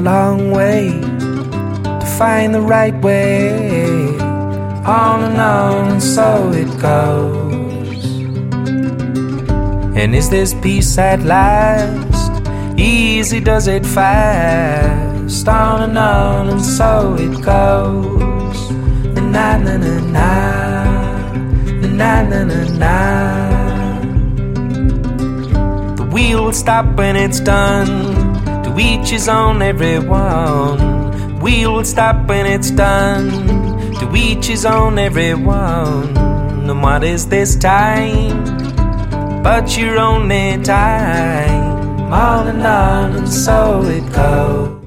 long way to find the right way. On and so it goes. And is this peace at last? Easy does it fast. On and so it goes. Na na na na, na na na na. The wheel will stop when it's done. To each his own, everyone. Wheel will stop when it's done. To each his own, everyone. And what is this time but your only time? On and so it goes.